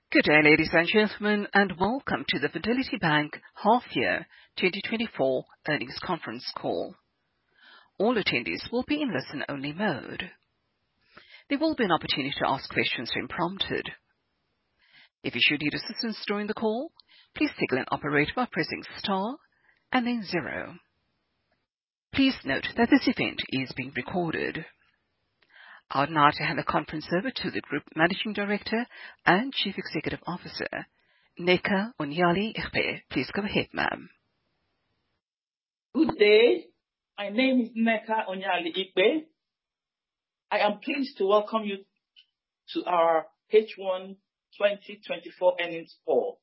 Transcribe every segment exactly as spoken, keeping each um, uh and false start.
Good day, ladies and gentlemen, and welcome to the Fidelity Bank half-year twenty twenty-four earnings conference call. All attendees will be in listen-only mode. There will be an opportunity to ask questions when prompted. If you should need assistance during the call, please signal an operator by pressing star and then zero. Please note that this event is being recorded. I would now like to hand the conference over to the Group Managing Director and Chief Executive Officer, Nneka Onyeali-Ikpe. Please go ahead, ma'am. Good day. My name is Nneka Onyeali-Ikpe. I am pleased to welcome you to our H one twenty twenty-four earnings call.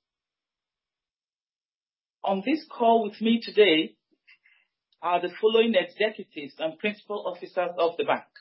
On this call with me today are the following executives and principal officers of the bank.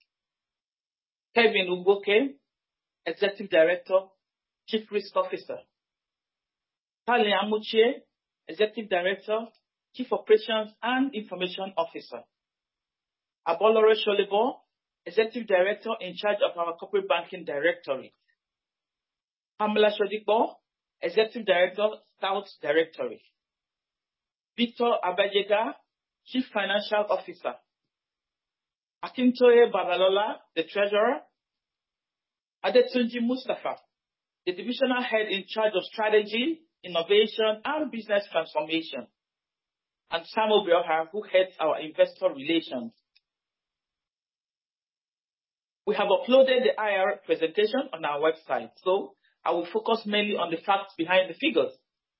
Kevin Ugwoke, Executive Director, Chief Risk Officer. Tali Amuchie, Executive Director, Chief Operations and Information Officer. Abolore Sholebo, Executive Director in charge of our Corporate Banking Directorate. Pamela Shodipo, Executive Director, South Directorate. Victor Abajega, Chief Financial Officer. Akintoye Babalola, the Treasurer. Adetunji Mustafa, the Divisional Head in charge of Strategy, Innovation and Business Transformation. And Samuel Bioha, who heads our Investor Relations. We have uploaded the I R presentation on our website, so I will focus mainly on the facts behind the figures.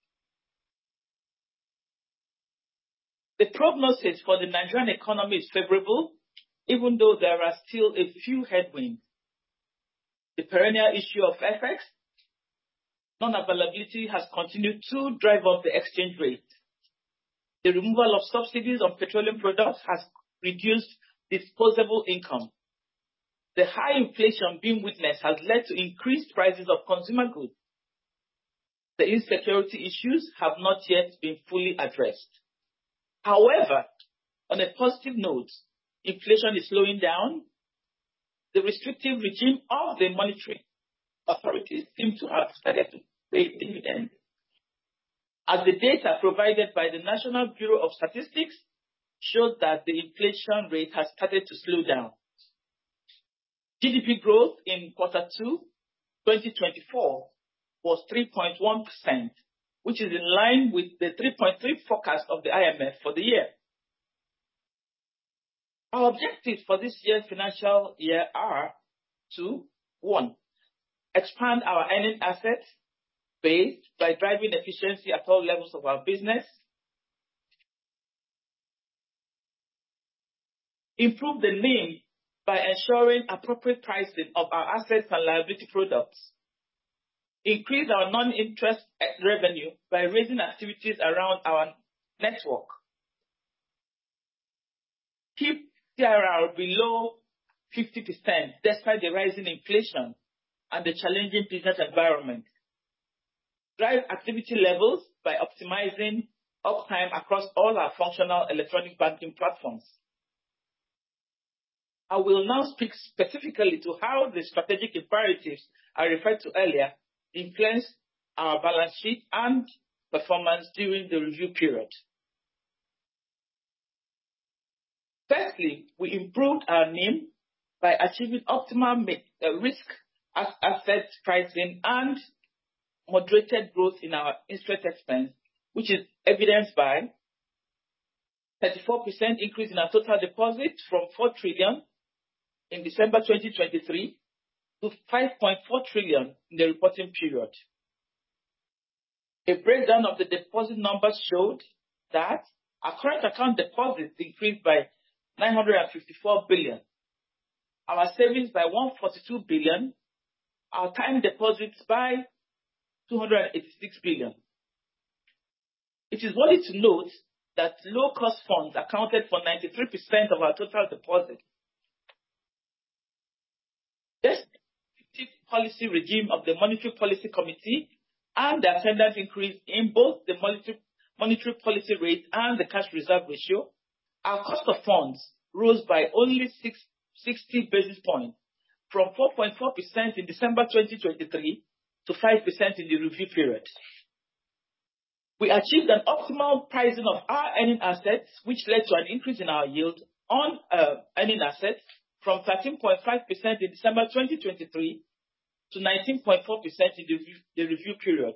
The prognosis for the Nigerian economy is favorable, even though there are still a few headwinds. The perennial issue of F X non-availability has continued to drive up the exchange rate. The removal of subsidies on petroleum products has reduced disposable income. The high inflation being witnessed has led to increased prices of consumer goods. The insecurity issues have not yet been fully addressed. However, on a positive note, inflation is slowing down. The restrictive regime of the monetary authorities seem to have started to pay dividends, as the data provided by the National Bureau of Statistics showed that the inflation rate has started to slow down. G D P growth in quarter two, twenty twenty-four was three point one percent, which is in line with the three point three forecast of the I M F for the year. Our objectives for this year's financial year are to, one, expand our earning asset base by driving efficiency at all levels of our business. Improve the N I M by ensuring appropriate pricing of our assets and liability products. Increase our non-interest revenue by raising activities around our network. Keep C R R below fifty percent despite the rising inflation and the challenging business environment. Drive activity levels by optimizing uptime across all our functional electronic banking platforms. I will now speak specifically to how the strategic imperatives I referred to earlier influence our balance sheet and performance during the review period. Firstly, we improved our N I M by achieving optimal risk asset pricing and moderated growth in our interest expense, which is evidenced by thirty-four percent increase in our total deposits from four trillion in December twenty twenty-three to five point four trillion in the reporting period. A breakdown of the deposit numbers showed that our current account deposits increased by nine hundred fifty-four billion, our savings by one hundred forty-two billion, our time deposits by two hundred eighty-six billion. It is worthy to note that low-cost funds accounted for ninety-three percent of our total deposits. This policy regime of the Monetary Policy Committee and the attendance increase in both the monetary, monetary policy rate and the cash reserve ratio, our cost of funds rose by only sixty basis points from four point four percent in December twenty twenty-three to five percent in the review period. We achieved an optimal pricing of our earning assets, which led to an increase in our yield on uh, earning assets from thirteen point five percent in December twenty twenty-three to nineteen point four percent in the review, the review period.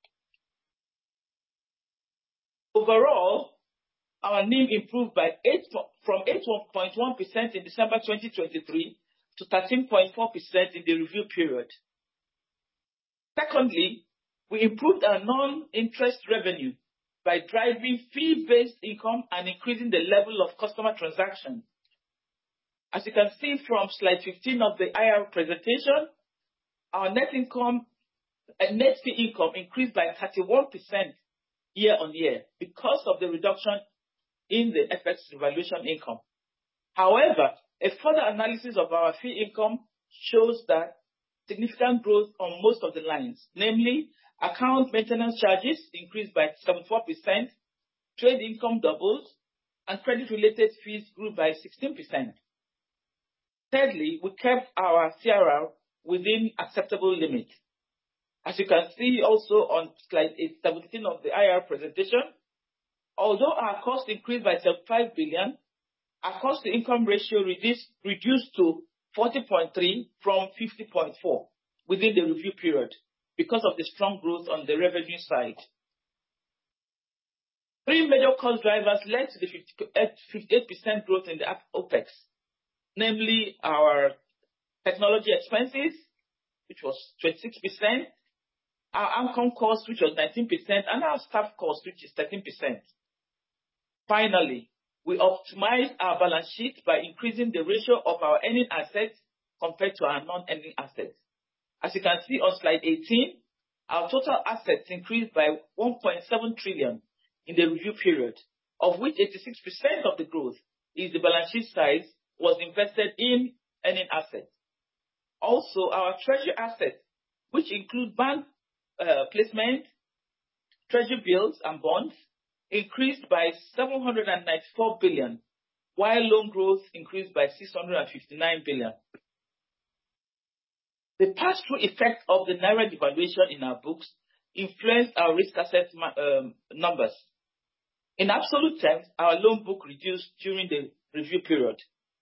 Overall, our N I M improved by eight, from eight point one percent in December twenty twenty-three to thirteen point four percent in the review period. Secondly, we improved our non-interest revenue by driving fee-based income and increasing the level of customer transactions. As you can see from slide fifteen of the I R presentation, our net income, uh, net fee income increased by thirty-one percent year on year because of the reduction in the F X revaluation income. However, a further analysis of our fee income shows that significant growth on most of the lines, namely account maintenance charges increased by seventy-four percent, trade income doubled, and credit-related fees grew by sixteen percent. Thirdly, we kept our C R R within acceptable limits. As you can see also on slide eight seventeen of the I R presentation, although our cost increased by seventy-five billion, our cost-to-income ratio reduced, reduced to forty point three from fifty point four within the review period because of the strong growth on the revenue side. Three major cost drivers led to the fifty-eight percent growth in the OPEX, namely our technology expenses, which was twenty-six percent, our income cost, which was nineteen percent, and our staff cost, which is thirteen percent. Finally, we optimized our balance sheet by increasing the ratio of our earning assets compared to our non-earning assets. As you can see on slide eighteen, our total assets increased by one point seven trillion in the review period, of which eighty-six percent of the growth is the balance sheet size was invested in earning assets. Also, our treasury assets, which include bank uh, placement, treasury bills, and bonds, increased by seven hundred ninety-four billion, while loan growth increased by six hundred fifty-nine billion. The pass-through effect of the Naira devaluation in our books influenced our risk asset um, numbers. In absolute terms, our loan book reduced during the review period.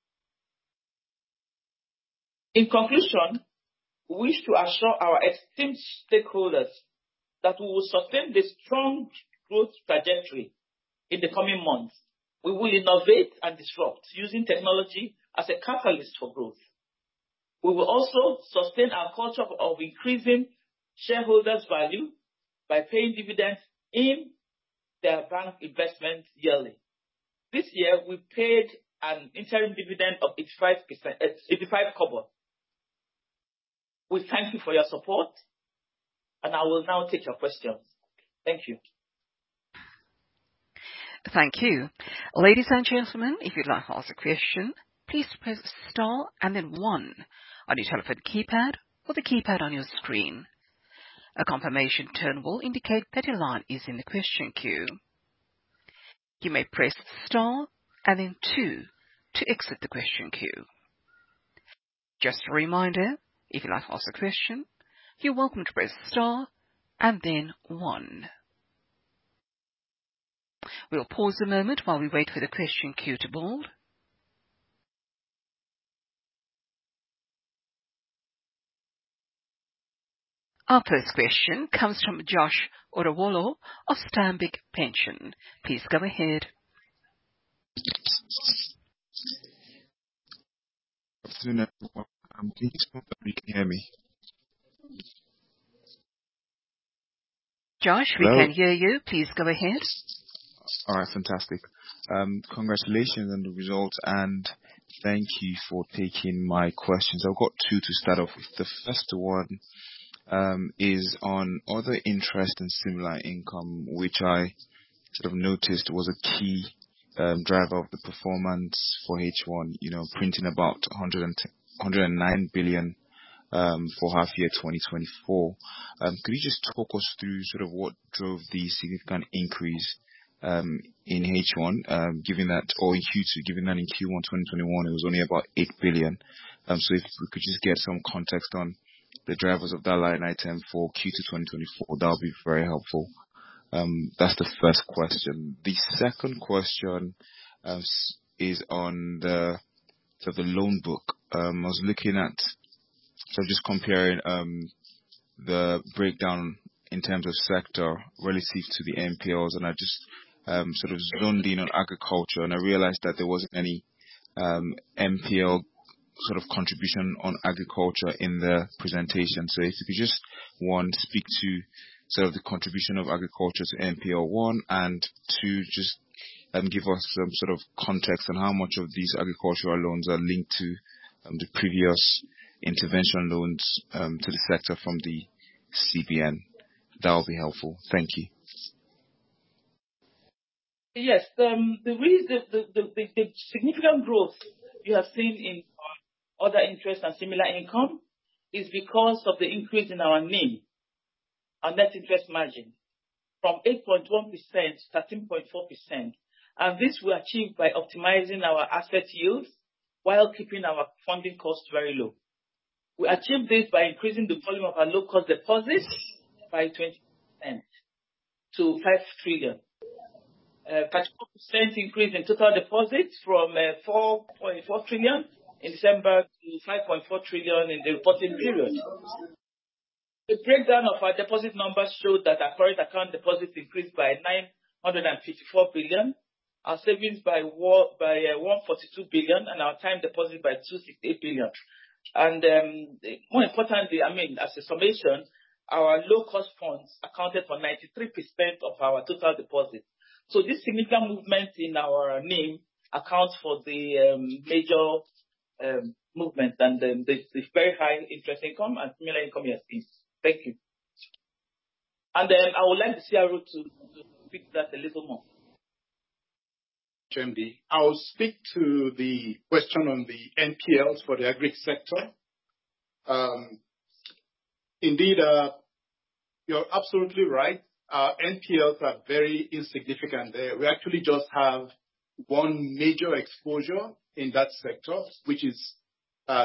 In conclusion, we wish to assure our esteemed stakeholders that we will sustain the strong growth trajectory in the coming months. We will innovate and disrupt using technology as a catalyst for growth. We will also sustain our culture of increasing shareholders' value by paying dividends in their bank investment yearly. This year, we paid an interim dividend of eighty-five percent, eighty-five kobo. We thank you for your support, and I will now take your questions. Thank you. Thank you. Ladies and gentlemen, if you'd like to ask a question, please press star and then one on your telephone keypad or the keypad on your screen. A confirmation tone will indicate that your line is in the question queue. You may press star and then two to exit the question queue. Just a reminder, if you'd like to ask a question, you're welcome to press star and then one. We'll pause a moment while we wait for the question queue to build. Our first question comes from Josh Orowolo of Stanbic Pension. Please go ahead. Good afternoon, everyone. Um, can you confirm that you can hear me? Josh, Hello? we can hear you. Please go ahead. All right, fantastic. Um, congratulations on the results, and thank you for taking my questions. I've got two to start off with. The first one um, is on other interest and similar income, which I sort of noticed was a key um, driver of the performance for H one, you know, printing about one hundred nine billion um, for half year twenty twenty-four. Um, could you just talk us through sort of what drove the significant increase um, in H one, um, given that, or in Q two, given that in Q one twenty twenty-one it was only about eight billion. Um, so if we could just get some context on the drivers of that line item for Q two twenty twenty-four, that would be very helpful. Um, that's the first question. The second question um, is on the so the loan book. Um, I was looking at, so just comparing um, the breakdown in terms of sector relative to the N P Ls, and I just um, sort of zoned in on agriculture, and I realized that there wasn't any um, N P L sort of contribution on agriculture in the presentation. So if you could just, one, speak to sort of the contribution of agriculture to N P L one, and two, just um, give us some sort of context on how much of these agricultural loans are linked to um, the previous intervention loans um, to the sector from the C B N. That will be helpful. Thank you. Yes, um, the, reason, the, the, the, the significant growth you have seen in other interest and similar income is because of the increase in our N I M, our net interest margin, from eight point one percent to thirteen point four percent. And this we achieved by optimizing our asset yields while keeping our funding costs very low. We achieved this by increasing the volume of our low-cost deposits by twenty percent to five trillion. Uh, thirty-four percent increase in total deposits from uh, four point four trillion in December to five point four trillion in the reporting period. The breakdown of our deposit numbers showed that our current account deposits increased by nine hundred fifty-four billion, our savings by, war, by uh, one hundred forty-two billion, and our time deposit by two hundred sixty-eight billion. And um, more importantly, I mean, as a summation, our low-cost funds accounted for ninety-three percent of our total deposits. So this significant movement in our N I M accounts for the um, major um, movement and um, the, the very high interest income and similar income you have seen. Thank you. And then I would like the C R O to, to speak to that a little more. M D, I'll speak to the question on the N P Ls for the agri sector. Um, indeed, uh, you're absolutely right. Our N P Ls are very insignificant there. We actually just have one major exposure in that sector, which is uh,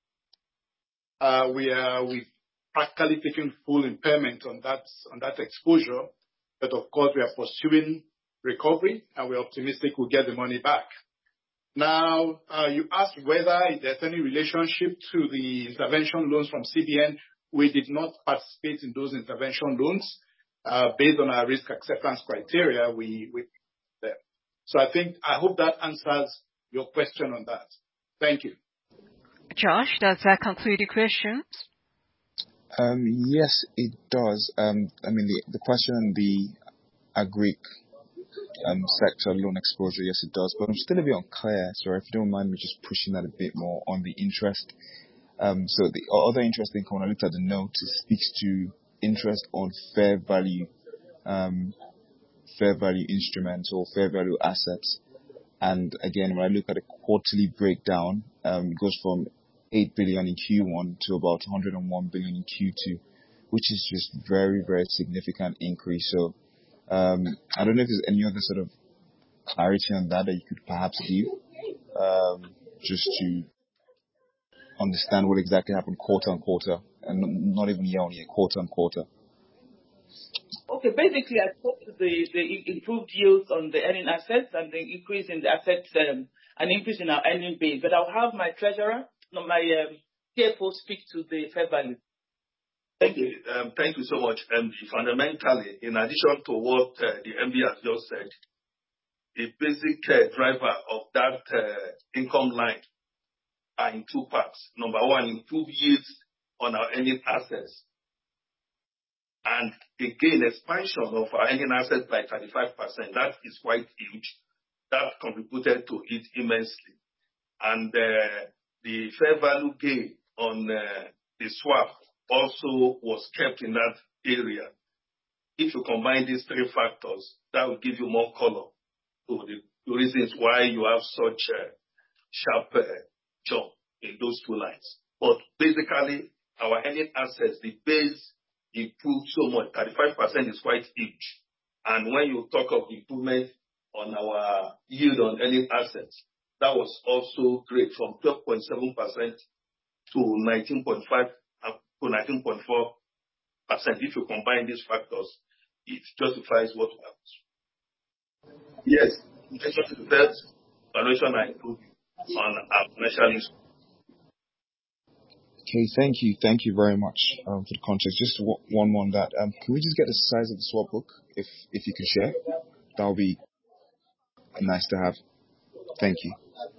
uh, we are we've practically taken full impairment on that on that exposure, but of course we are pursuing recovery and we're optimistic we'll get the money back. Now, uh, you asked whether there's any relationship to the intervention loans from C B N. We did not participate in those intervention loans. Uh, based on our risk acceptance criteria, we, we there. So I think, I hope that answers your question on that. Thank you. Josh, does that conclude your questions? Um, yes, it does. Um, I mean, the, the question on the agri um, sector loan exposure, yes, it does. But I'm still a bit unclear, so if you don't mind me just pushing that a bit more on the interest. Um, so the other interest income, when I looked at the note, it speaks to interest on fair value, um, fair value instruments or fair value assets. And again, when I look at a quarterly breakdown, um, it goes from eight billion in Q one to about one hundred one billion in Q two, which is just very, very significant increase. So, um, I don't know if there's any other sort of clarity on that that you could perhaps give, um, just to understand what exactly happened quarter on quarter, and not even year on year, quarter on quarter. Okay, basically, I spoke to the, the improved yields on the earning assets and the increase in the assets, um, an increase in our earning base. But I'll have my treasurer, no, my um, C F O, speak to the fair value. Thank you. Um, thank you so much, M D. Fundamentally, in addition to what uh, the M D has just said, the basic uh, driver of that uh, income line are in two parts. Number one, improved yields on our earning assets. And again, expansion of our earning assets by thirty-five percent. That is quite huge. That contributed to it immensely. And uh, the fair value gain on uh, the swap also was kept in that area. If you combine these three factors, that will give you more color to the, the reasons why you have such a sharp uh, jump in those two lines. But basically, our earning assets, the base improved so much. thirty-five percent is quite huge. And when you talk of improvement on our yield on earning assets, that was also great, from twelve point seven percent to nineteen point five to nineteen point four percent. If you combine these factors, it justifies what we have. Yes, the first valuation I told you on our financial instruments. Okay, thank you. Thank you very much um, for the context. Just w- one more on that. Um, can we just get the size of the swap book, if if you can share? That would be nice to have. Thank you.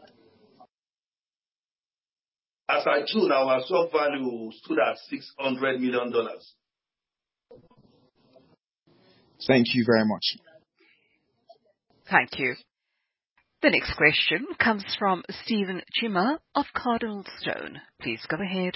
As at June, our swap value stood at six hundred million dollars. Thank you very much. Thank you. The next question comes from Stephen Chima of Cardinal Stone. Please go ahead.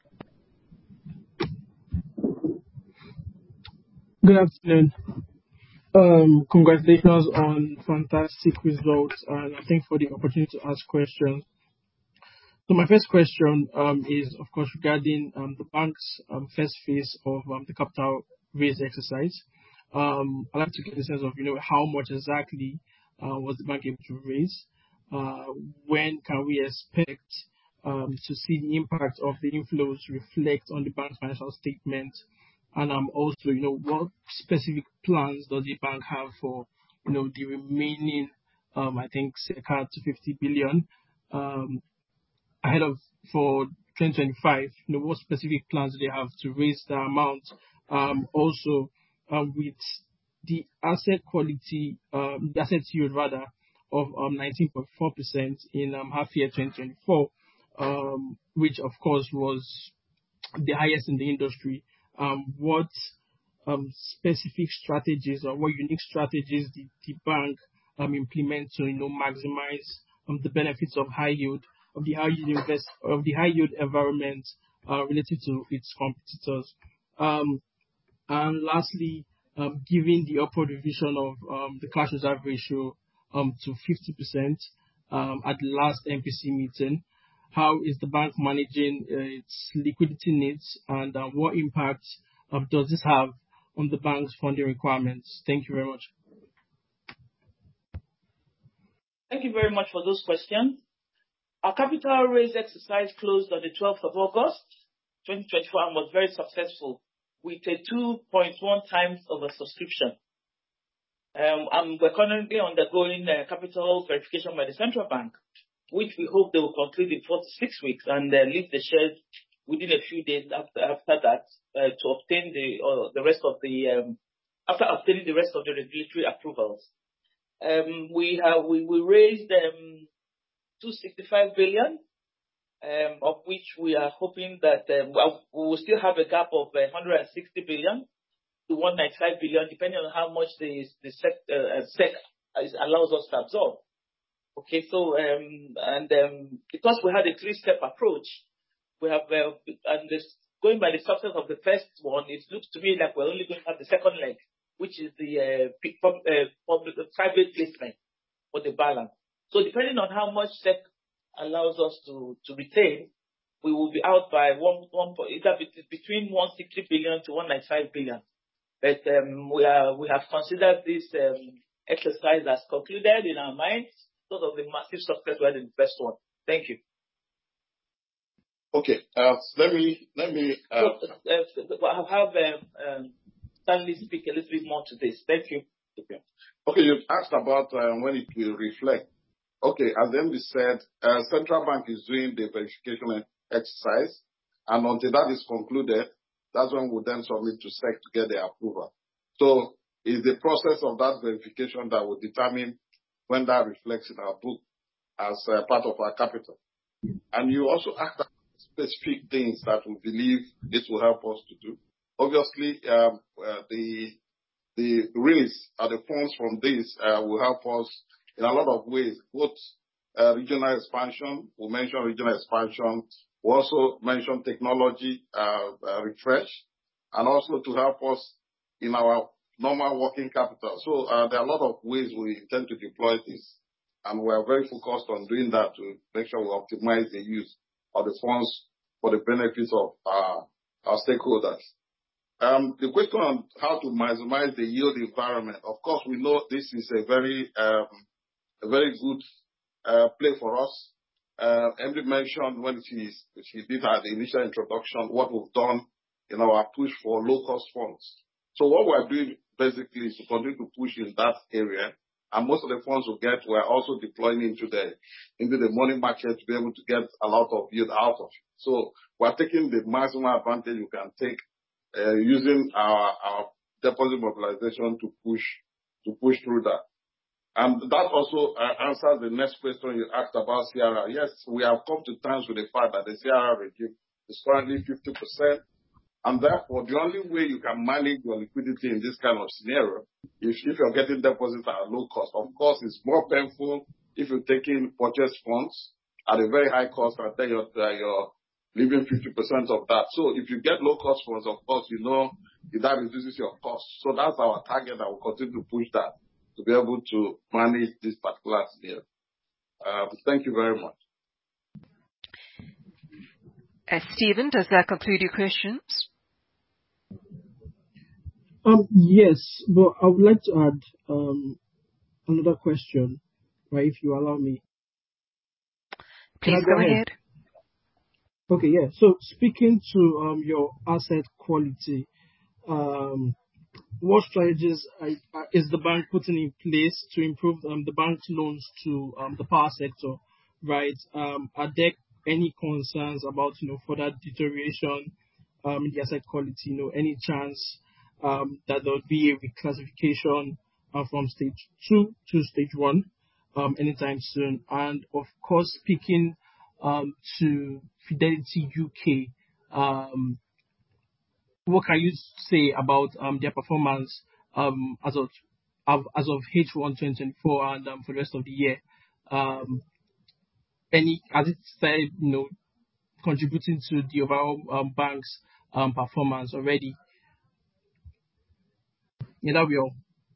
Good afternoon. Um, congratulations on fantastic results, and thanks for the opportunity to ask questions. So my first question um, is, of course, regarding um, the bank's um, first phase of um, the capital raise exercise. Um, I'd like to get a sense of, you know, how much exactly uh, was the bank able to raise? Uh, when can we expect um, to see the impact of the inflows reflect on the bank's financial statement? And um, also, you know, what specific plans does the bank have for, you know, the remaining, um, I think, circa two hundred fifty billion um, ahead of for twenty twenty-five? You know, what specific plans do they have to raise the amount? Um, also, um, with the asset quality, um, the asset yield rather, of um, nineteen point four percent in um, half year twenty twenty-four, um, which of course was the highest in the industry. Um, what um, specific strategies or what unique strategies did the bank um, implement to, you know, maximize um, the benefits of high yield of the high yield invest of the high yield environment uh, related to its competitors? Um, and lastly, um, given the upward revision of um, the cash reserve ratio um, to fifty percent um, at the last M P C meeting, how is the bank managing uh, its liquidity needs, and uh, what impact uh, does this have on the bank's funding requirements? Thank you very much. Thank you very much for those questions. Our capital raise exercise closed on the twelfth of August, twenty twenty-four, and was very successful with a two point one times oversubscription. Um, and we're currently undergoing uh, capital verification by the central bank, which we hope they will conclude in four to six weeks and uh, leave the shares within a few days after after that uh, to obtain the uh, the rest of the um, after obtaining the rest of the regulatory approvals. Um, we have we, we raised um, two hundred sixty-five billion, um, of which we are hoping that um, we will still have a gap of uh, one hundred sixty billion to one hundred ninety-five billion, depending on how much the the SEC, uh, SEC allows us to absorb. Okay, so um, and um, because we had a three-step approach, we have uh, and this, going by the success of the first one, it looks to me like we're only going to have the second leg, which is the uh, public, uh, public uh, private placement for the balance. So depending on how much S E C allows us to, to retain, we will be out by one one either between one hundred sixty billion to one hundred ninety-five billion. But um, we are we have considered this um, exercise as concluded in our minds because of the massive success we had in the first one. Thank you. Okay, uh, let me let me. Uh, so, uh, I'll have um, um, Stanley speak a little bit more to this. Thank you. Okay, okay. You asked about uh, when it will reflect. Okay, as M D said, uh, central bank is doing the verification exercise, and until that is concluded, that's when we then submit to S E C to get the approval. So it's the process of that verification that will determine when that reflects in our book as uh, part of our capital. And you also asked about specific things that we believe this will help us to do. Obviously, um, uh, the the raise or the funds from this uh, will help us in a lot of ways, both uh, regional expansion. We mentioned regional expansion. We also mentioned technology uh, uh, refresh, and also to help us in our normal working capital. So uh, there are a lot of ways we intend to deploy this, and we are very focused on doing that to make sure we optimize the use of the funds for the benefits of our, our stakeholders. Um, the question on how to maximize the yield environment, of course, we know this is a very, um, a very good uh, play for us. uh, Emily mentioned when she, she did her initial introduction, what we've done in our push for low-cost funds. So what we're doing basically is to continue to push in that area. And most of the funds we get, we're also deploying into the into the money market to be able to get a lot of yield out of it. So we're taking the maximum advantage we can take uh, using our, our deposit mobilization to push to push through that. And that also uh, answers the next question you asked about C R R. Yes, we have come to terms with the fact that the C R R regime is currently fifty percent. And therefore, the only way you can manage your liquidity in this kind of scenario is if you're getting deposits at a low cost. Of course, it's more painful if you're taking purchase funds at a very high cost and then you're, uh, you're leaving fifty percent of that. So if you get low cost funds, of course, you know that reduces your cost. So that's our target, and we'll continue to push that to be able to manage this particular scenario. Um, thank you very much. Uh, Stephen, does that conclude your questions? Um, yes, but I would like to add um, another question, right, if you allow me. Please go, go ahead? ahead. Okay, yeah. So speaking to um, your asset quality, um, what strategies are, are, is the bank putting in place to improve um, the bank's loans to um, the power sector, right? Um, are there any concerns about, you know, further deterioration um, in the asset quality? You know, any chance um, that there would be a reclassification uh, from stage two to stage one um, anytime soon? And of course, speaking um, to Fidelity U K, um, what can you say about um, their performance um, as of as of H one twenty twenty-four and um, for the rest of the year? Um, any has it started, you know, contributing to the overall um, bank's um, performance already? Yeah, that'll be all.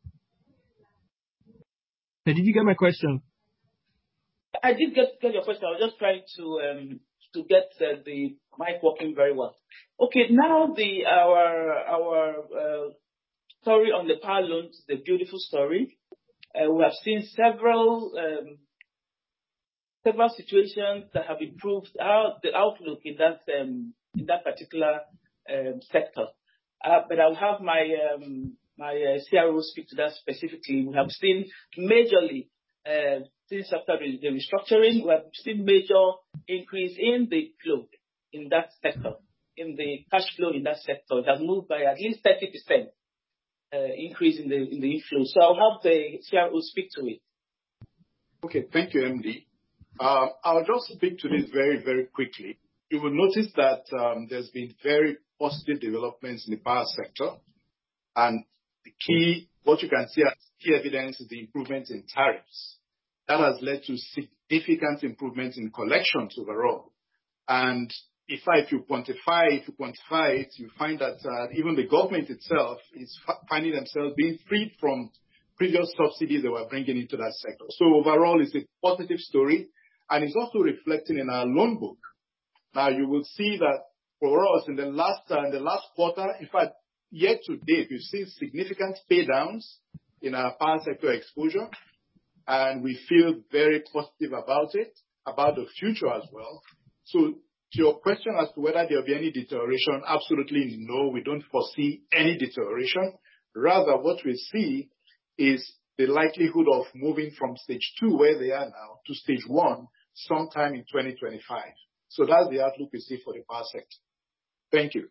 So did you get my question? I did get, get your question. I was just trying to um, to get uh, the mic working very well. Okay, now the our our uh, story on the power loans is a beautiful story. Uh, we have seen several um, several situations that have improved our, the outlook in that um, in that particular um, sector. Uh, but I'll have my um, my uh, C R O speak to that specifically. We have seen majorly uh, since after the, the restructuring, we have seen major increase in the flow in that sector, in the cash flow in that sector. It has moved by at least thirty percent uh, increase in the in the inflow. So I'll have the C R O speak to it. Okay, thank you, M D. Uh, I'll just speak to this very, very quickly. You will notice that um, there's been very positive developments in the power sector. And the key, what you can see as key evidence is the improvement in tariffs. That has led to significant improvements in collections overall. And if, I, if you quantify, if you quantify it, you find that uh, even the government itself is finding themselves being freed from previous subsidies they were bringing into that sector. So overall, it's a positive story, and it's also reflecting in our loan book. Now, you will see that for us in the last uh, in the last quarter, in fact, year to date, we've seen significant pay downs in our power sector exposure, and we feel very positive about it, about the future as well. So to your question as to whether there will be any deterioration, absolutely no, we don't foresee any deterioration. Rather, what we see is the likelihood of moving from stage two, where they are now, to stage one sometime in twenty twenty-five. So that's the outlook we see for the power sector. Thank you.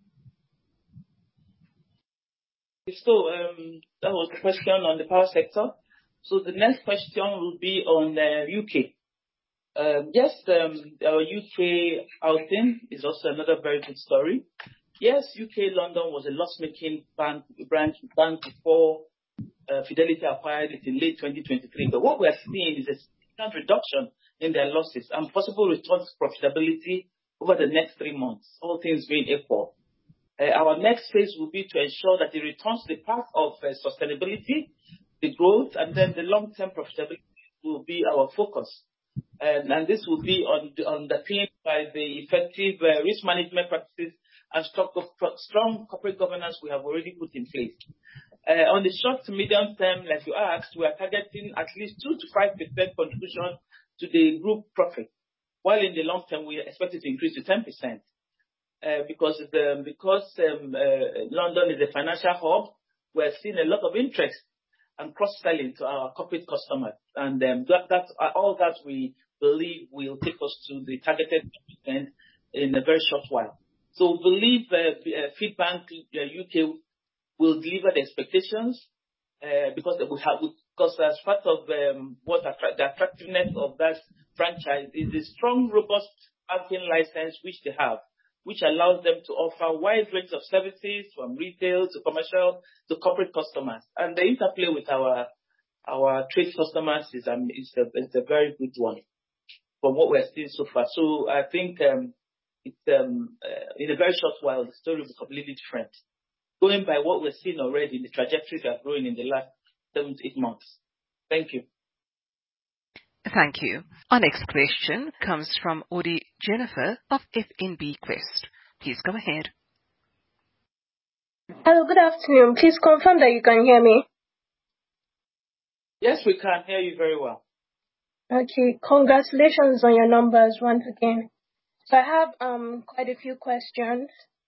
So um, that was the question on the power sector. So the next question will be on the U K. Um, yes, um, our U K outing is also another very good story. Yes, U K London was a loss-making bank branch bank before uh, Fidelity acquired it in late twenty twenty-three. But what we are seeing is a significant reduction in their losses and possible return to profitability over the next three months, all things being equal. Uh, our next phase will be to ensure that it returns to the path of uh, sustainability, the growth, and then the long-term profitability will be our focus. Um, and this will be on the, underpinned by the effective uh, risk management practices and strong corporate governance we have already put in place. Uh, on the short to medium term, like you asked, we are targeting at least two to five percent contribution to the group profit while in the long term, we expect it to increase to ten percent. Uh, because the, because um, uh, London is a financial hub, we're seeing a lot of interest and cross-selling to our corporate customers. And um, that, that, uh, all that we believe will take us to the targeted ten percent in a very short while. So we believe uh, uh, Feedbank uh, U K will deliver the expectations uh, because we have, because as part of um, what attra- the attractiveness of that franchise is the strong, robust banking license which they have, which allows them to offer a wide range of services from retail to commercial to corporate customers. And the interplay with our our trade customers is, um, is, a, is a very good one from what we're seeing so far. So I think um, it's, um, uh, in a very short while, the story will be completely different. Going by what we're seeing already, the trajectory that's growing in the last seven to eight months. Thank you. Thank you. Our next question comes from Odi Jennifer of F N B Quest. Please go ahead. Hello, good afternoon. Please confirm that you can hear me. Yes, we can hear you very well. Okay, congratulations on your numbers once again. So I have um quite a few questions.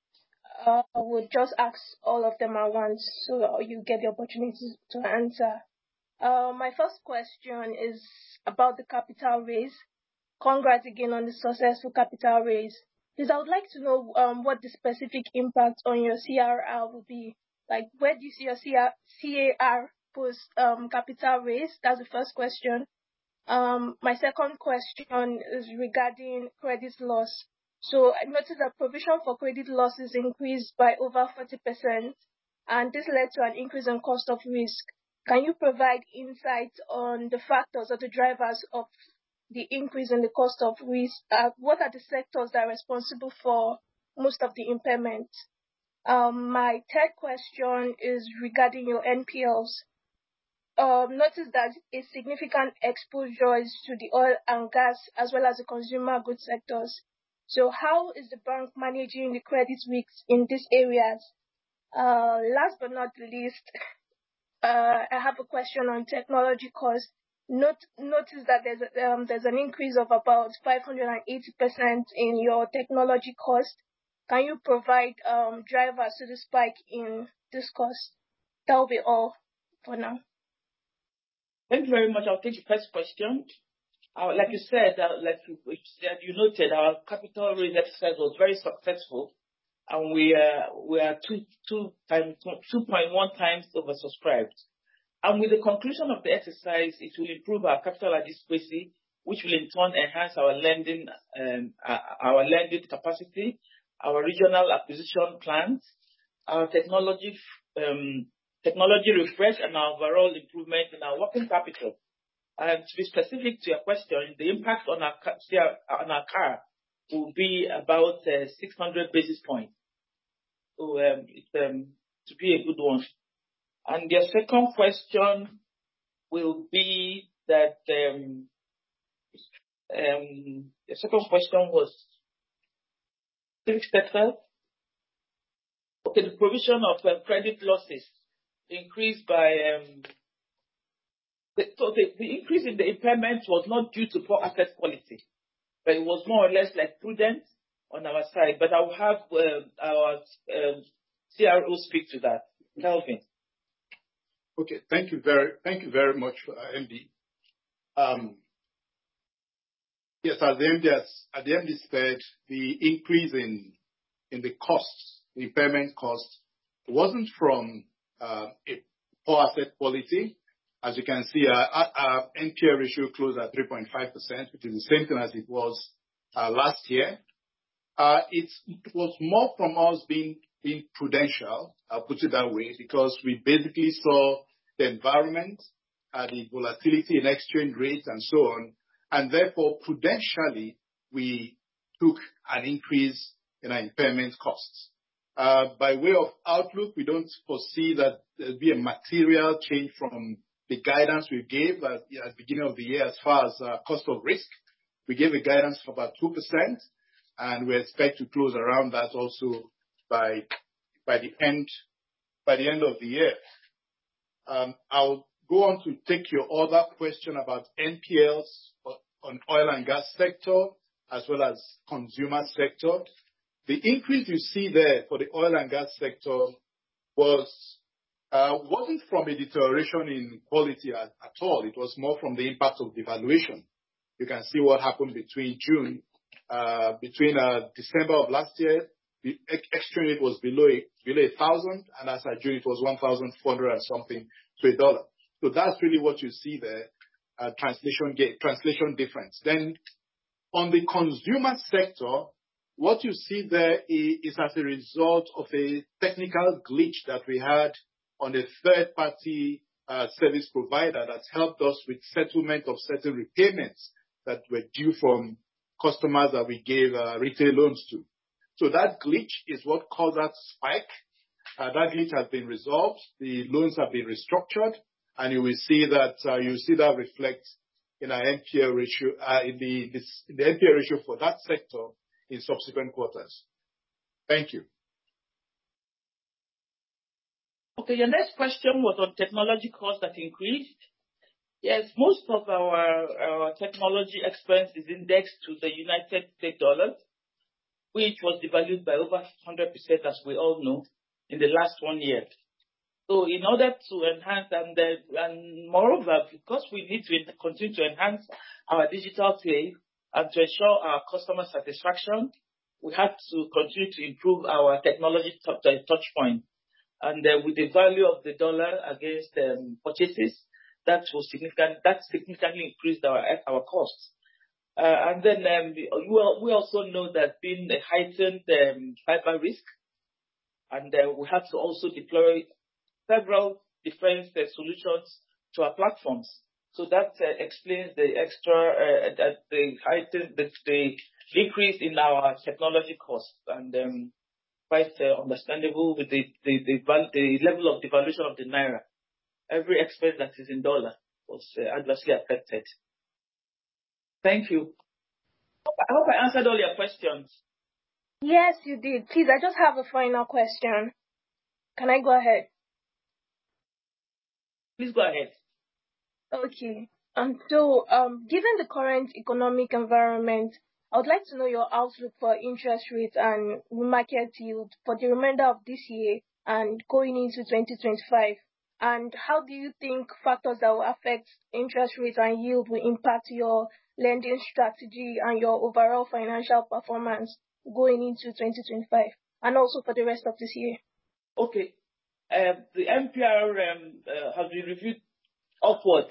Uh, I will just ask all of them at once so you get the opportunity to answer. Uh, my first question is about the capital raise. Congrats again on the successful capital raise. Please, I would like to know um, what the specific impact on your C R R will be. Like, where do you see your C A R post um, capital raise? That's the first question. Um, my second question is regarding credit loss. So I noticed that provision for credit losses increased by over forty percent, and this led to an increase in cost of risk. Can you provide insight on the factors or the drivers of the increase in the cost of risk? Uh, what are the sectors that are responsible for most of the impairment? Um, my third question is regarding your N P Ls. Um, notice that a significant exposure is to the oil and gas as well as the consumer goods sectors. So how is the bank managing the credit risks in these areas? Uh, last but not least, Uh, I have a question on technology cost. Note, notice that there's a, um, there's an increase of about five hundred eighty percent in your technology cost. Can you provide um, drivers to the spike in this cost? That will be all for now. Thank you very much. I'll take the first question. Uh, like you said, uh, like you, you said, you noted our capital raise exercise was very successful. And we uh, we are two two times two point one times oversubscribed. And with the conclusion of the exercise, it will improve our capital adequacy, which will in turn enhance our lending um, our lending capacity, our regional acquisition plans, our technology um, technology refresh, and our overall improvement in our working capital. And to be specific to your question, the impact on our on our C A R will be about uh, six hundred basis points. So um, it's um, to be a good one. And your second question will be that um, um, the second question was civic sector. Okay, the provision of uh, credit losses increased by um, the, so the, the increase in the impairment was not due to poor asset quality, but it was more or less like prudent on our side. But I will have uh, our um, C R O speak to that. Kelvin. Okay, thank you very, thank you very much, uh, M D. Um, yes, as the M D has, as the M D said, the increase in in the costs, the impairment costs, wasn't from uh, a poor asset quality. As you can see, our, our N P L ratio closed at three point five percent, which is the same thing as it was uh, last year. Uh, it's, it was more from us being being prudential, I'll put it that way, because we basically saw the environment, uh, the volatility in exchange rates and so on, and therefore prudentially we took an increase in our impairment costs. Uh, by way of outlook, we don't foresee that there'll be a material change from the guidance we gave at, at the beginning of the year as far as uh, cost of risk. We gave a guidance of about two percent, and we expect to close around that also by by the end by the end of the year. Um, I'll go on to take your other question about N P Ls on oil and gas sector as well as consumer sector. The increase you see there for the oil and gas sector was uh, wasn't from a deterioration in quality at, at all. It was more from the impact of devaluation. You can see what happened between June, uh, between uh, December of last year, the exchange rate was below below a thousand, and as of June it was one thousand four hundred and something to a dollar. So that's really what you see there, uh, translation gate, translation difference. Then on the consumer sector, what you see there is, is as a result of a technical glitch that we had on a third-party uh, service provider that's helped us with settlement of certain repayments that were due from customers that we gave uh, retail loans to. So that glitch is what caused that spike. Uh, that glitch has been resolved. The loans have been restructured, and you will see that uh, you will see that reflect in our N P L ratio, uh, in the this, in the N P L ratio for that sector in subsequent quarters. Thank you. Okay, your next question was on technology costs that increased. Yes, most of our, our technology expense is indexed to the United States dollar, which was devalued by over one hundred percent, as we all know, in the last one year. So in order to enhance, and, uh, and moreover, because we need to continue to enhance our digital play and to ensure our customer satisfaction, we have to continue to improve our technology touch point. And uh, with the value of the dollar against um, purchases, that will significant, that significantly increased our our costs. Uh, and then um, we, we also know that being a heightened um, cyber risk, and uh, we have to also deploy several defense uh, solutions to our platforms. So that uh, explains the extra, uh, that the heightened, the, the increase in our technology costs, and um, quite uh, understandable with the the, the the level of devaluation of the naira. Every expense that is in dollar was uh, adversely affected. Thank you. I hope I answered all your questions. Yes, you did. Please, I just have a final question. Can I go ahead? Please go ahead. Okay. Um, so, um, given the current economic environment, I would like to know your outlook for interest rates and market yield for the remainder of this year and going into twenty twenty-five. And how do you think factors that will affect interest rates and yield will impact your lending strategy and your overall financial performance going into twenty twenty-five and also for the rest of this year? Okay. Uh, the M P R um, uh, has been reviewed upwards.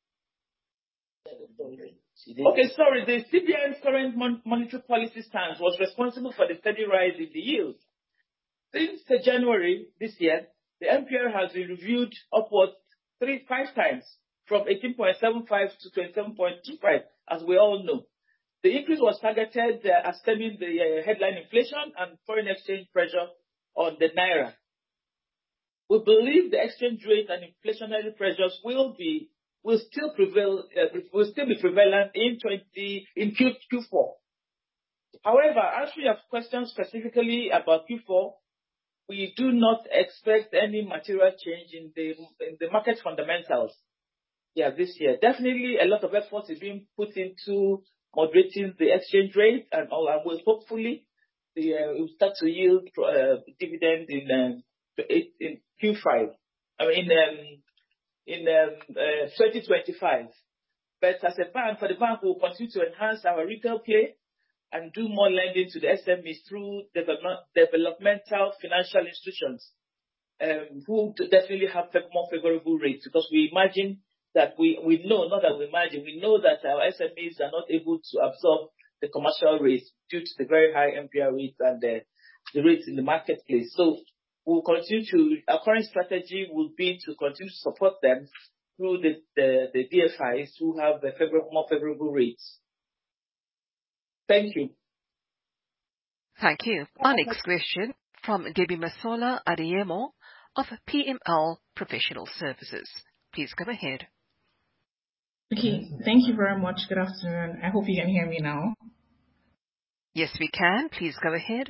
Okay, sorry. The C B N's current mon- monetary policy stance was responsible for the steady rise in the yield. Since uh, January this year, the M P R has been reviewed upwards three, five times, from eighteen point seven five to twenty-seven point two five, as we all know. The increase was targeted uh, at stemming the uh, headline inflation and foreign exchange pressure on the naira. We believe the exchange rate and inflationary pressures will be will still prevail uh, will still be prevalent in twenty in Q, Q4. However, answering your question specifically about Q four, we do not expect any material change in the in the market fundamentals. Yeah, this year definitely a lot of effort is being put into moderating the exchange rate, and all, and will hopefully the uh, will start to yield uh, dividend in uh, in Q five. I mean, um, in um, uh, twenty twenty-five. But as a bank, for the bank, we'll continue to enhance our retail play and do more lending to the S M Es through development, developmental financial institutions um, who definitely have more favorable rates, because we imagine that we, we know, not that we imagine, we know that our S M Es are not able to absorb the commercial rates due to the very high M P R rates and the, the rates in the marketplace. So we'll continue to, our current strategy will be to continue to support them through the, the, the D F Is who have the favorable, more favorable rates. Thank you. Thank you. Our next question from Debbie Masola Adeyemo of P M L Professional Services. Please go ahead. Okay, thank you very much. Good afternoon. I hope you can hear me now. Yes, we can. Please go ahead.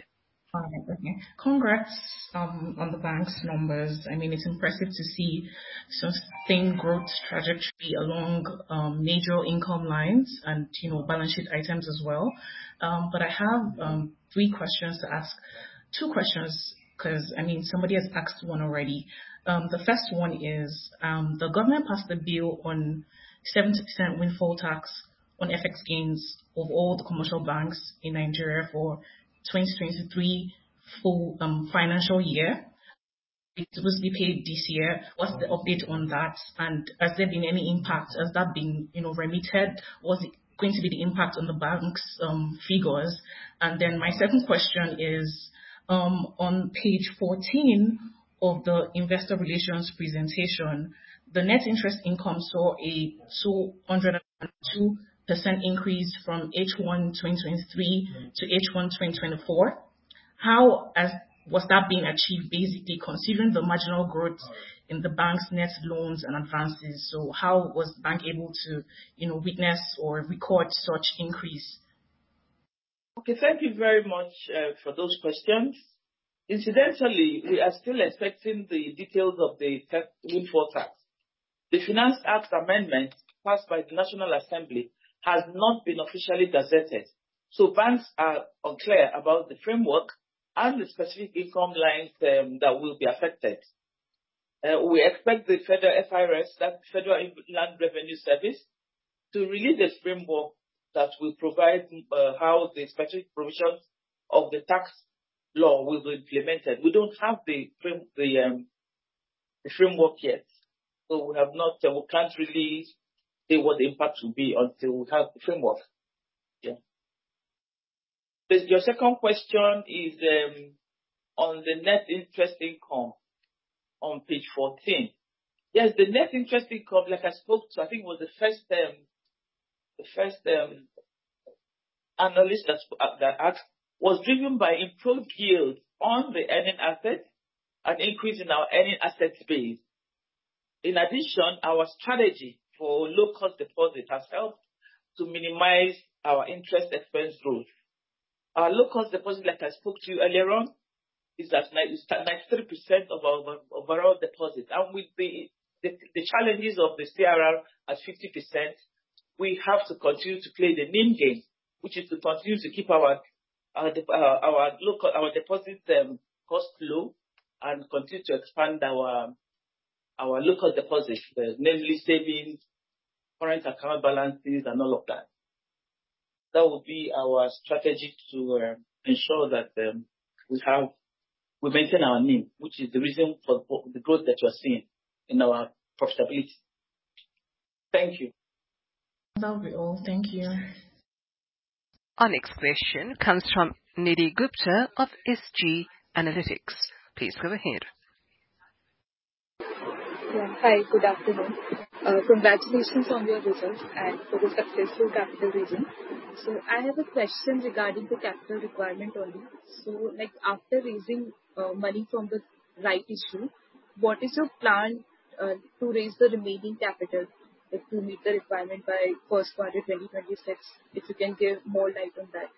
Alright, okay. Congrats um, on the bank's numbers. I mean, it's impressive to see sustained growth trajectory along um, major income lines and, you know, balance sheet items as well. Um, but I have um, three questions to ask. Two questions, because, I mean, somebody has asked one already. Um, the first one is um, the government passed a bill on seventy percent windfall tax on F X gains of all the commercial banks in Nigeria for twenty twenty-three full um, financial year. It's supposed to be paid this year. What's the update on that? And has there been any impact? Has that been, you know, remitted? Was it going to be the impact on the bank's um, figures? And then my second question is um, on page fourteen of the investor relations presentation, the net interest income saw a two hundred two percent increase from H one twenty twenty-three to H one twenty twenty-four. How has, was that being achieved, basically, considering the marginal growth in the bank's net loans and advances? So how was the bank able to, you know, witness or record such increase? Okay, thank you very much uh, for those questions. Incidentally, we are still expecting the details of the tax, windfall tax. The Finance Act amendment passed by the National Assembly has not been officially gazetted. So banks are unclear about the framework and the specific income lines um, that will be affected. Uh, we expect the Federal F I R S, that Federal Land Revenue Service, to release a framework that will provide uh, how the specific provisions of the tax law will be implemented. We don't have the frame, the, um, the framework yet, so we have not. Uh, we can't really say what the impact will be until we have the framework. Yeah. The, your second question is um, on the net interest income on page fourteen. Yes, the net interest income, like I spoke to, I think was the first um, the first um, analyst that, that asked, was driven by improved yield on the earning assets and increase in our earning assets base. In addition, our strategy for low-cost deposit has helped to minimize our interest expense growth. Our low-cost deposit, like I spoke to you earlier on, is at ninety-three percent of our overall deposit. And with the, the, the challenges of the C R R at fifty percent, we have to continue to play the N I M game, which is to continue to keep our our our, our local our deposit um, cost low and continue to expand our our local deposits, uh, namely savings, current account balances, and all of that. That will be our strategy to uh, ensure that um, we have we maintain our N I M, which is the reason for the growth that you are seeing in our profitability. Thank you. That will be all. Thank you. Our next question comes from Nidhi Gupta of S G Analytics. Please go ahead. Yeah, hi, good afternoon. Uh, congratulations on your results and for the successful capital raising. So I have a question regarding the capital requirement only. So like after raising uh, money from the right issue, what is your plan uh, to raise the remaining capital like, to meet the requirement by first quarter twenty twenty-six? If you can give more light on that.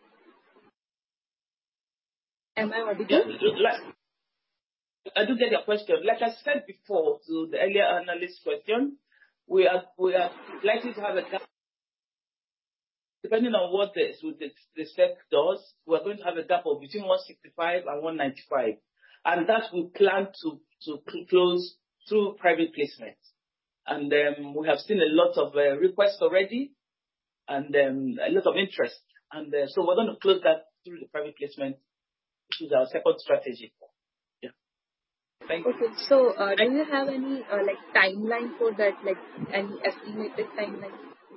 Am I audible? Yeah, I do get your question. Like I said before to the earlier analyst question, we are we are likely to have a gap. Depending on what the, the, the S E C does, we're going to have a gap of between one sixty-five and one ninety-five. And that we plan to, to close through private placements. And um, we have seen a lot of uh, requests already and um, a lot of interest. And uh, so we're going to close that through the private placement, which is our second strategy. Yeah. Thank you. Okay, so uh, do you have any uh, like timeline for that, like any estimated timeline?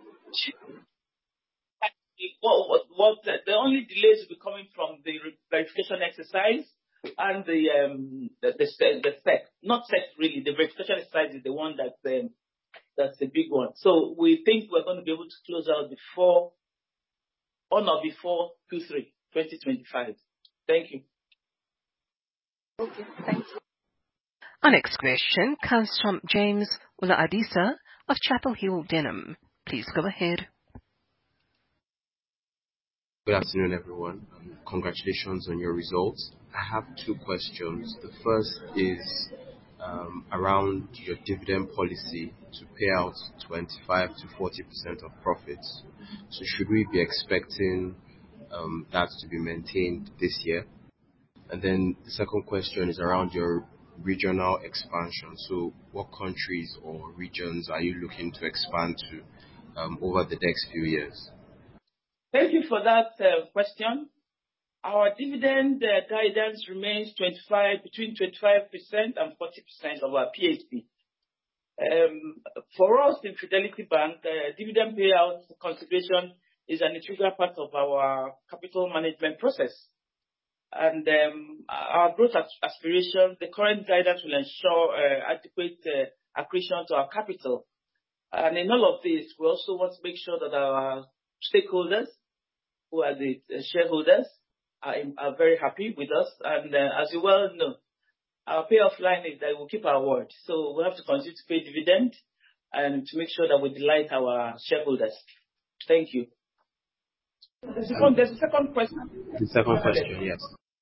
What, what, what the, the only delays will be coming from the verification exercise and the um the the, the S E C. Not S E C really. The verification exercise is the one that's um, that's the big one. So we think we're going to be able to close out before on or before Q three twenty twenty-five. Thank you. Okay, thank you. Our next question comes from James Ula-Adisa of Chapel Hill Denham. Please go ahead. Good afternoon, everyone. Um, congratulations on your results. I have two questions. The first is um, around your dividend policy to pay out twenty-five to forty percent of profits. So should we be expecting um, that to be maintained this year? And then the second question is around your regional expansion. So what countries or regions are you looking to expand to um, over the next few years? Thank you for that uh, question. Our dividend uh, guidance remains twenty-five between twenty-five percent and forty percent of our P H D. Um, for us in Fidelity Bank, uh, dividend payout consideration is an integral part of our capital management process. And um, our growth aspirations, the current guidance will ensure uh, adequate uh, accretion to our capital. And in all of this, we also want to make sure that our stakeholders, who are the shareholders, are, are very happy with us. And uh, as you well know, our payoff line is that we'll keep our word. So we have to continue to pay dividend and to make sure that we delight our shareholders. Thank you. The second, there's a second question. The second question, yes.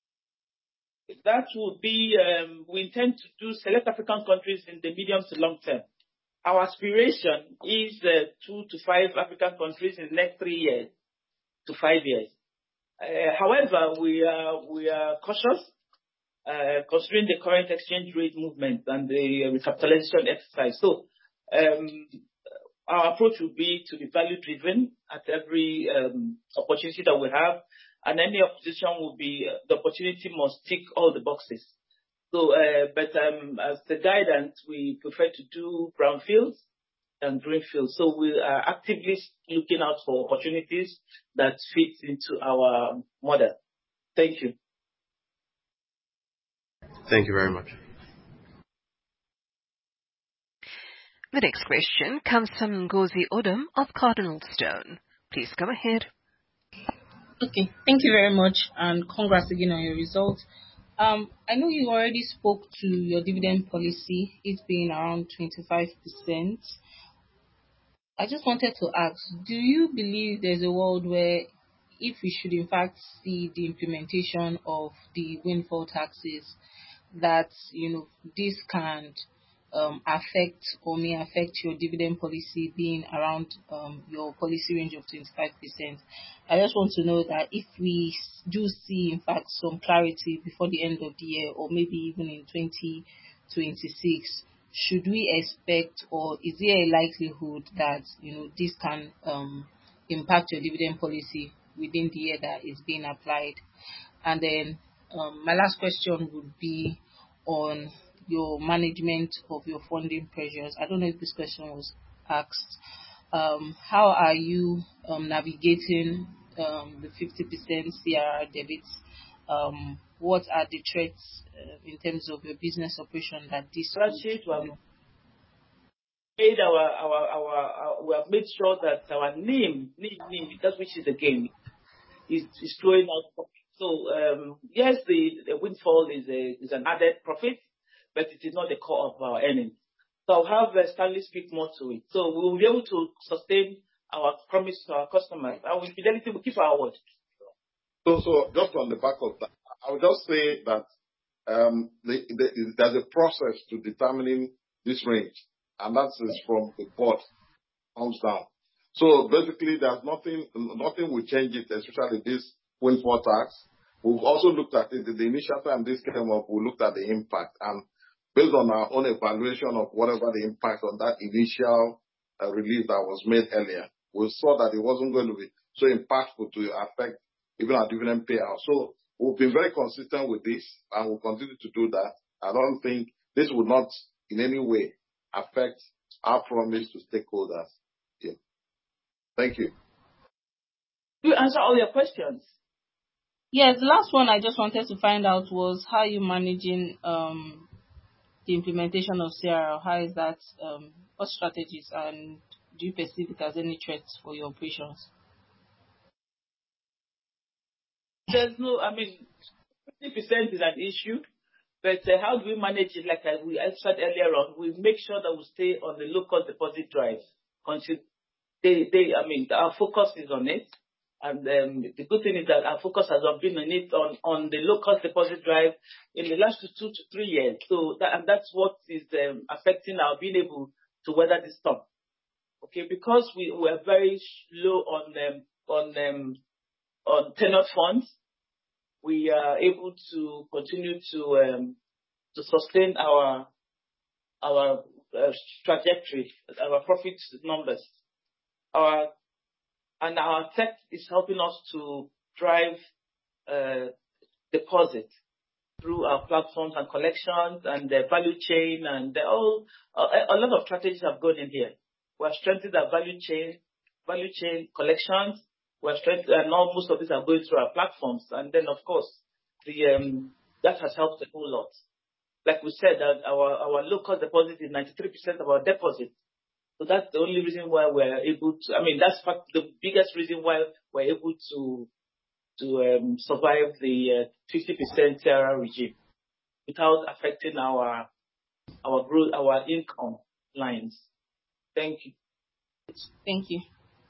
That would be, um, we intend to do select African countries in the medium to long term. Our aspiration is uh, two to five African countries in the next three years to five years. Uh, however, we are, we are cautious uh, considering the current exchange rate movement and the recapitalization exercise. So um, our approach will be to be value driven at every um, opportunity that we have. And any opposition will be, uh, the opportunity must tick all the boxes. So, uh, but um, as the guidance, we prefer to do brownfields than greenfields. So we are actively looking out for opportunities that fit into our model. Thank you. Thank you very much. The next question comes from Ngozi Odom of Cardinal Stone. Please go ahead. Okay, thank you very much, and congrats again on your results. Um, I know you already spoke to your dividend policy, it being around twenty-five percent. I just wanted to ask, do you believe there's a world where if we should in fact see the implementation of the windfall taxes, that, you know, this can um, affect or may affect your dividend policy being around um, your policy range of twenty-five percent? I just want to know that if we do see, in fact, some clarity before the end of the year or maybe even in twenty twenty-six, should we expect, or is there a likelihood that, you know, this can um, impact your dividend policy within the year that is being applied? And then um, my last question would be on your management of your funding pressures. I don't know if this question was asked. Um, how are you um, navigating um, the fifty percent C R R debits? Um, what are the threats uh, in terms of your business operation that this would, made our, our, our, our, we have made sure that our name, name, name, that which is the game, is, is flowing out. So, um, yes, the, the windfall is a, is an added profit, but it is not the core of our earnings. So I'll have uh, Stanley speak more to it. So we will be able to sustain our promise to our customers. And with Fidelity, we keep our word. So, so just on the back of that, I would just say that um, the, the, there's a process to determining this range, and that is from the board comes down. So basically, there's nothing, nothing will change it, especially this windfall tax. We've also looked at it. The initial time this came up, we looked at the impact, and based on our own evaluation of whatever the impact on that initial uh, release that was made earlier, we saw that it wasn't going to be so impactful to affect even our dividend payout. So we've been very consistent with this, and we'll continue to do that. I don't think this would not in any way affect our promise to stakeholders. Yeah. Thank you. You answer all your questions. Yes, the last one I just wanted to find out was how you managing um, the implementation of C R R. How is that? Um, what strategies, and do you perceive it as any threats for your operations? There's no, I mean, fifty percent is an issue, but uh, how do we manage it? Like uh, we answered earlier on, we make sure that we stay on the local deposit drive. They, they, I mean, our focus is on it. And um, the good thing is that our focus has been on it on, on the low-cost deposit drive in the last two to three years. So that, and that's what is um, affecting our being able to weather the storm. Okay, because we were very low on um, on um, on tenured funds, we are able to continue to um, to sustain our our uh, trajectory, our profit numbers. Our and our tech is helping us to drive uh, deposit through our platforms and collections and the value chain, and all a, a lot of strategies have gone in here. We have strengthened our value chain, value chain collections. We have strengthened, and now most of these are going through our platforms. And then, of course, the um, that has helped a whole lot. Like we said, that our our low-cost deposit is ninety-three percent of our deposit. So that's the only reason why we're able to. I mean, that's fact, the biggest reason why we're able to to um, survive the uh, fifty percent T R R regime without affecting our our growth, our income lines. Thank you. Thank you.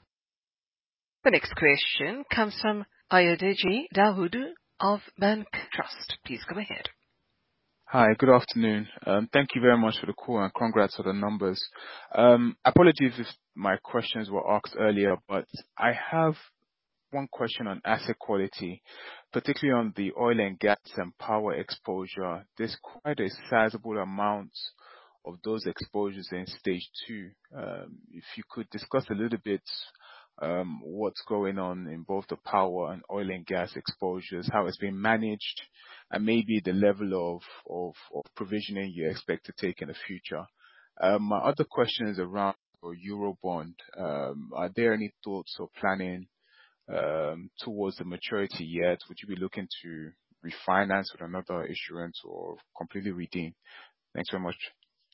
The next question comes from Ayodeji Dawodu of Bank Trust. Please go ahead. Hi, good afternoon. Um, Thank you very much for the call and congrats on the numbers. Um, Apologies if my questions were asked earlier, but I have one question on asset quality, particularly on the oil and gas and power exposure. There's quite a sizable amount of those exposures in stage two. Um, If you could discuss a little bit um, what's going on in both the power and oil and gas exposures, how it's been managed, and maybe the level of, of, of provisioning you expect to take in the future. Um, my other question is around your Eurobond. Um, are there any thoughts or planning um, towards the maturity yet? Would you be looking to refinance with another issuance or completely redeem? Thanks very much.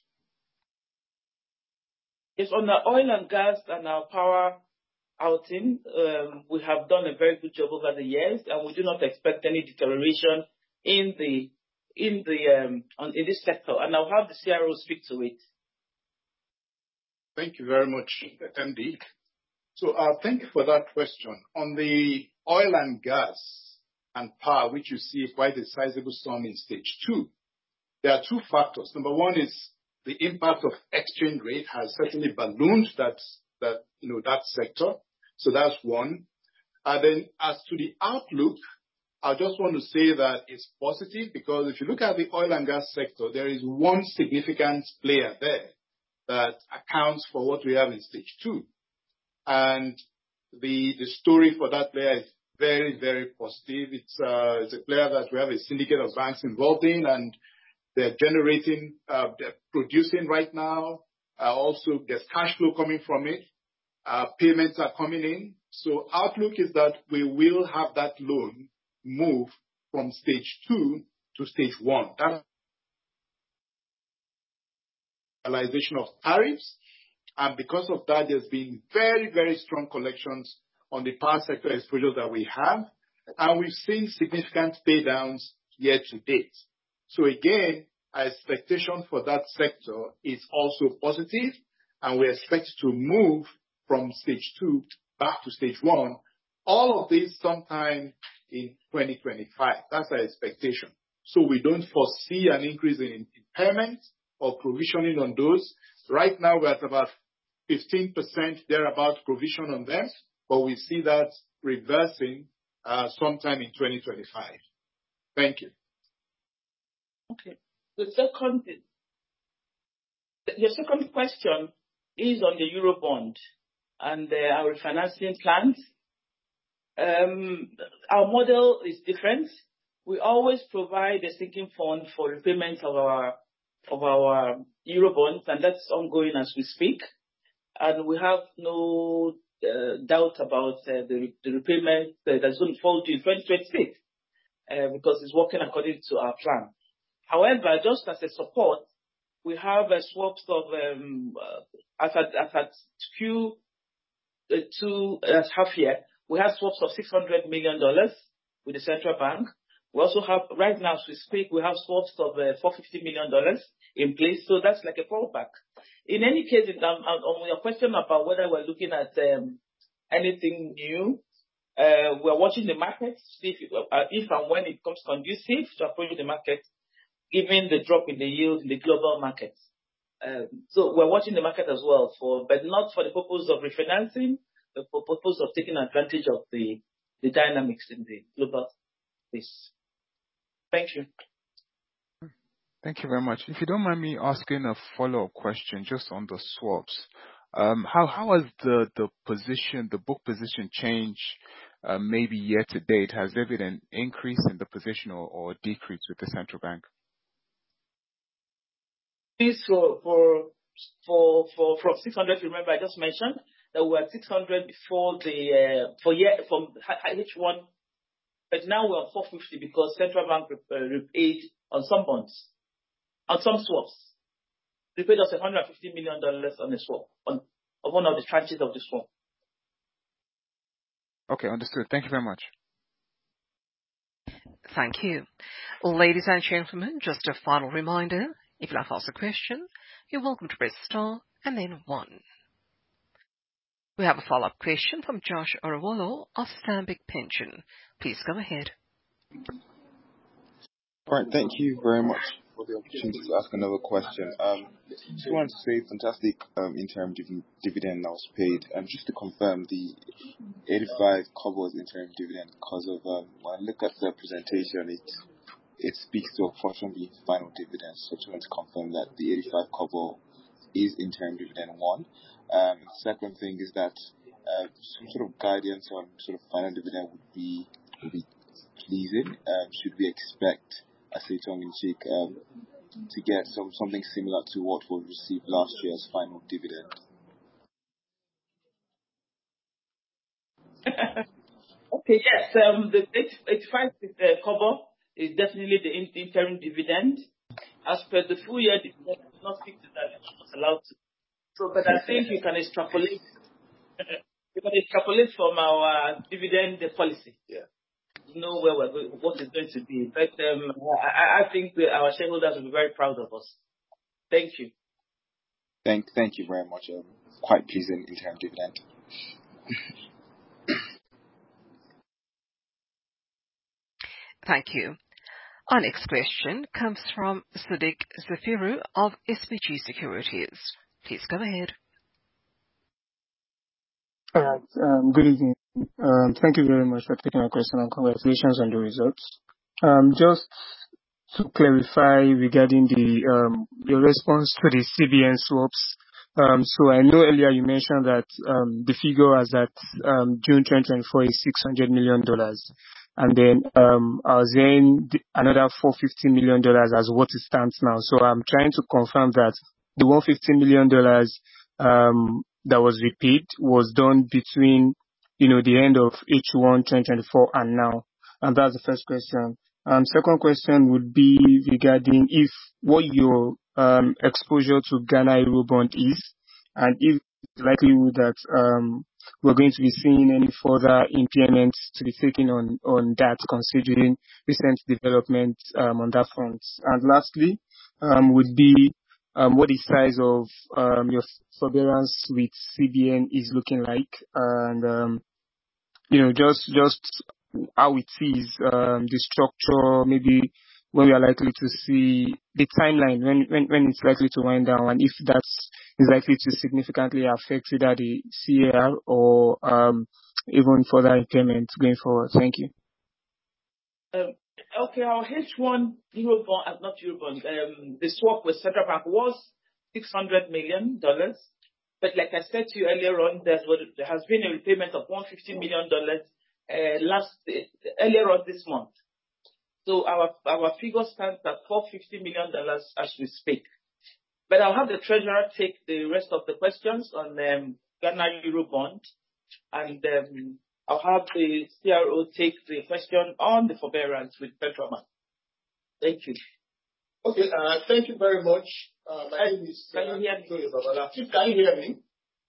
Yes, on the oil and gas and our power outing, um, we have done a very good job over the years, and we do not expect any deterioration in the in the um, on, in this sector. And I'll have the C R O speak to it. Thank you very much, M D. So uh, thank you for that question. On the oil and gas and power, which you see quite a sizable sum in stage two, there are two factors. Number one is the impact of exchange rate has certainly ballooned that that you know that sector. So that's one. And then as to the outlook, I just want to say that it's positive, because if you look at the oil and gas sector, there is one significant player there that accounts for what we have in stage two. And the the story for that player is very, very positive. It's, uh, it's a player that we have a syndicate of banks involved in, and they're generating, uh, they're producing right now. Uh, also, there's cash flow coming from it. Uh, payments are coming in. So outlook is that we will have that loan move from stage two to stage one. That's realization of tariffs. And because of that, there's been very, very strong collections on the power sector exposure that we have. And we've seen significant pay downs year to date. So again, our expectation for that sector is also positive, and we expect to move from stage two back to stage one. All of this sometime in twenty twenty-five. That's our expectation. So we don't foresee an increase in impairment or provisioning on those. Right now, we're at about fifteen percent thereabout provision on them, but we see that reversing uh, sometime in twenty twenty-five. Thank you. Okay. The second, the second question is on the Eurobond and uh, our refinancing plans. Um, our model is different. We always provide a sinking fund for repayment of our of our Eurobonds, and that's ongoing as we speak. And we have no uh, doubt about uh, the, the repayment uh, that's going to fall due in twenty twenty-six uh, because it's working according to our plan. However, just as a support, we have a swaps of um, uh, as at as at Q two uh, half year. We have swaps of six hundred million dollars with the central bank. We also have, right now as we speak, we have swaps of uh, four hundred fifty million dollars in place. So that's like a fallback. In any case, um, on your question about whether we're looking at um, anything new, Uh, we're watching the market, see if, uh, if and when it becomes conducive to approach the market, given the drop in the yield in the global markets. Um, so we're watching the market as well, for, but not for the purpose of refinancing, but for the purpose of taking advantage of the, the dynamics in the global space. Thank you. Thank you very much. If you don't mind me asking a follow-up question just on the swaps, um, how how has the the position, the book position changed, uh, maybe year to date? Has there been an increase in the position or, or decrease with the central bank? This for for for for from six hundred. Remember, I just mentioned that we were at six hundred before the uh, for year from H one, but now we're on four fifty because central bank uh, repaid on some bonds, on some swaps. They paid us one hundred fifty million dollars on a swap, on, on one of the tranches of the swap. Okay, understood. Thank you very much. Thank you. Ladies and gentlemen, just a final reminder, if you'd like to ask a question, you're welcome to press star and then one. We have a follow-up question from Josh Orowolo of Stanbic Pension. Please go ahead. All right, thank you very much for the opportunity to ask another question. Um, just wanted to say fantastic um, interim div- dividend that was paid. And um, just to confirm, the eighty-five covers interim dividend because of, um, when I look at the presentation, it it speaks to a portion being final dividend. So I just wanted to confirm that the eighty-five cover is interim dividend one. Um, second thing is that uh, some sort of guidance on sort of final dividend would be would be pleasing. Um, should we expect, I say tongue in cheek, um, to get some something similar to what was received last year as final dividend? Okay, yes, um, the eighty-five uh, cover is definitely the in- interim dividend. As per the full year dividend, I do not think that it was allowed to. So, but I think you can extrapolate. You can extrapolate from our dividend policy. Yeah. You know where we're going, what it's going to be. But um, I, I think that our shareholders will be very proud of us. Thank you. Thank, thank you very much. Um, quite pleasing interim dividend. Thank you. Our next question comes from Sadiq Zafiru of S B G Securities. Please go ahead. All right. Um, good evening. Um, thank you very much for taking my question and congratulations on the results. Um, just to clarify regarding the um, your response to the C B N swaps. Um, so I know earlier you mentioned that um, the figure as at um, June twenty twenty-four is six hundred million dollars. And then um, I was saying another four hundred fifty million dollars as what it stands now. So I'm trying to confirm that the one hundred fifty million dollars um, that was repaid was done between, you know, the end of H one twenty twenty-four and now. And that's the first question. Um, second question would be regarding if what your um, exposure to Ghana Eurobond is, and if it's likely that um, we're going to be seeing any further impairments to be taken on, on that, considering recent developments um, on that front. And lastly, um, would be um, what the size of um, your forbearance with C B N is looking like, and um, you know, just just how it is, um, the structure, maybe when we are likely to see the timeline, when, when, when it's likely to wind down, and if that is likely to significantly affect either the C A R or um, even further impairment going forward. Thank you. Um, okay, our H one Eurobond, uh, not Eurobond, um, the swap with Central Bank was six hundred million dollars. But like I said to you earlier on, there's, there has been a repayment of one hundred fifty million dollars uh, last uh, earlier on this month. So our our figure stands at four hundred fifty million dollars as we speak. But I'll have the treasurer take the rest of the questions on um, Ghana Eurobond, and um, I'll have the C R O take the question on the forbearance with Central Bank. Thank you. Okay, uh, thank you very much. Uh, my name is. Can uh, you hear me? Can you hear me?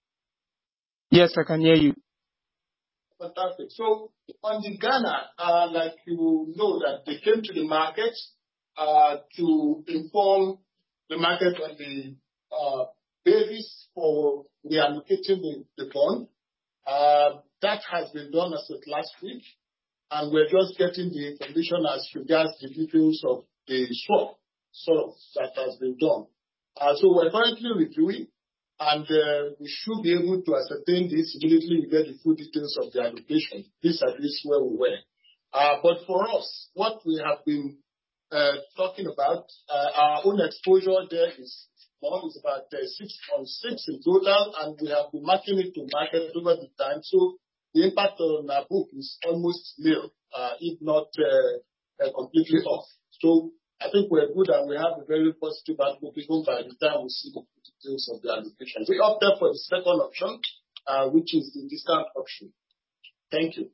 Yes, I can hear you. Fantastic. So on the Ghana, uh, like you know that they came to the market uh, to inform the market on the uh, basis for reallocating the, the bond. Uh, that has been done as of last week, and we're just getting the information as regards the details of the swap sort of that has been done. Uh, so we're currently reviewing, and uh, we should be able to ascertain this immediately we get the full details of the allocation. This at least where we were. Uh, but for us, what we have been uh, talking about, uh, our own exposure there is one is about uh, six point six in total, and we have been marking it to market over the time. So the impact on our book is almost nil, uh, if not uh, uh, completely off. So I think we're good, and we have a very positive outlook even by the time we see the details of the allocation. We opted for the second option, uh, which is the discount option. Thank you.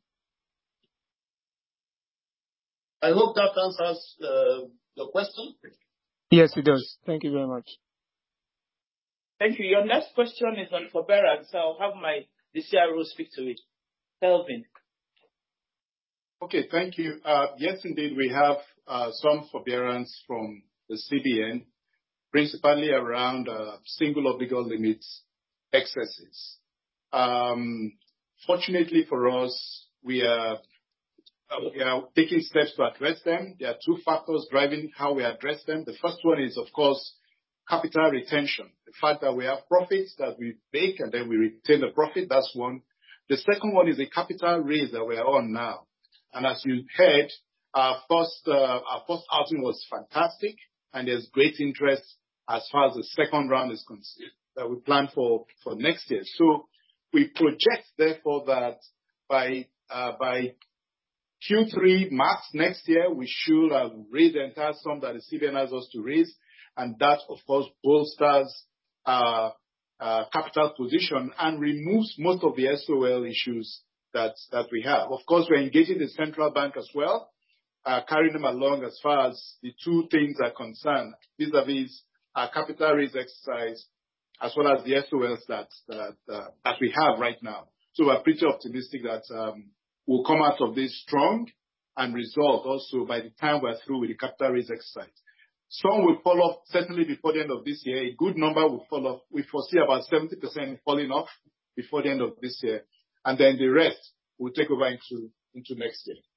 I hope that answers uh, your question. Yes, it does. Thank you very much. Thank you. Your next question is on forbearance. So I'll have my the C R O speak to it. Kelvin. Okay, thank you. Uh, yes, indeed, we have uh, some forbearance from the C B N, principally around uh, single obligor limits excesses. Um, fortunately for us, we are Uh, we are taking steps to address them. There are two factors driving how we address them. The first one is, of course, capital retention. The fact that we have profits that we make and then we retain the profit, that's one. The second one is a capital raise that we are on now. And as you heard, our first, uh, our first outing was fantastic, and there's great interest as far as the second round is concerned that we plan for, for next year. So we project, therefore, that by, uh, by Q three max next year, we should have raised the entire sum that the C B N has us to raise, and that, of course, bolsters our uh, capital position and removes most of the S O L issues that, that we have. Of course, we're engaging the central bank as well, uh, carrying them along as far as the two things are concerned, vis-a-vis our capital raise exercise, as well as the S O Ls that, that, uh, that we have right now. So we're pretty optimistic that um, we'll come out of this strong and resolved also by the time we're through with the capital raise exercise. Some will fall off certainly before the end of this year. A good number will fall off. We foresee about seventy percent falling off before the end of this year. And then the rest will take over into, into next year.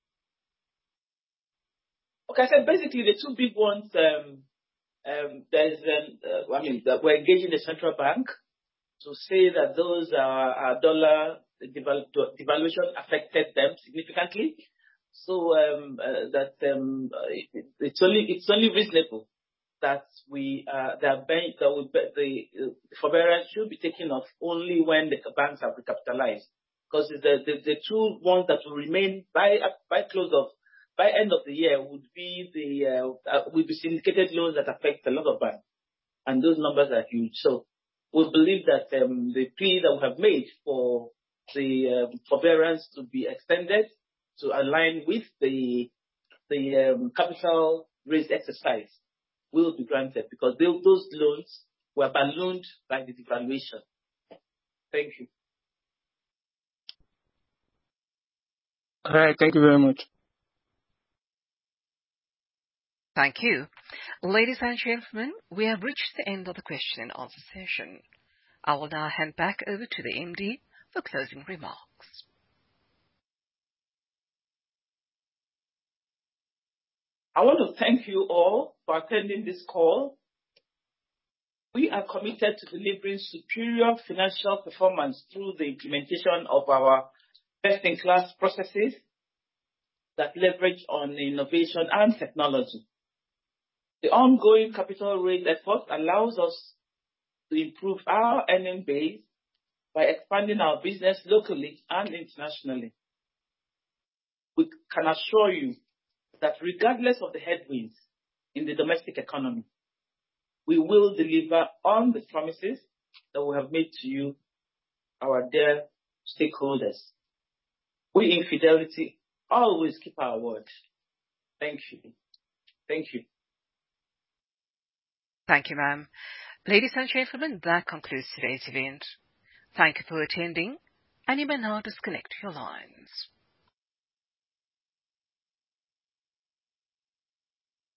Okay, so basically the two big ones, um, um, there's, um, uh, I mean, that we're engaging the central bank to say that those are, are dollar deval- devaluation affected them significantly. So um, uh, that um, uh, it, it's only it's only reasonable that we uh, that bank that we, the, uh, the forbearance should be taken off only when the banks are recapitalized, because the, the the two ones that will remain by by close of by end of the year would be the uh, uh, would be syndicated loans that affect a lot of banks, and those numbers are huge. So we believe that um, the plea that we have made for the um, forbearance to be extended to align with the the um, capital raise exercise will be granted, because they, those loans were ballooned by the devaluation. Thank you. All right. Thank you very much. Thank you. Ladies and gentlemen, we have reached the end of the question and answer session. I will now hand back over to the M D for closing remarks. I want to thank you all for attending this call. We are committed to delivering superior financial performance through the implementation of our best-in-class processes that leverage on innovation and technology. The ongoing capital raise effort allows us to improve our earning base by expanding our business locally and internationally. We can assure you that regardless of the headwinds in the domestic economy, we will deliver on the promises that we have made to you, our dear stakeholders. We in Fidelity always keep our word. Thank you. Thank you. Thank you, ma'am. Ladies and gentlemen, that concludes today's event. Thank you for attending, and you may now disconnect your lines.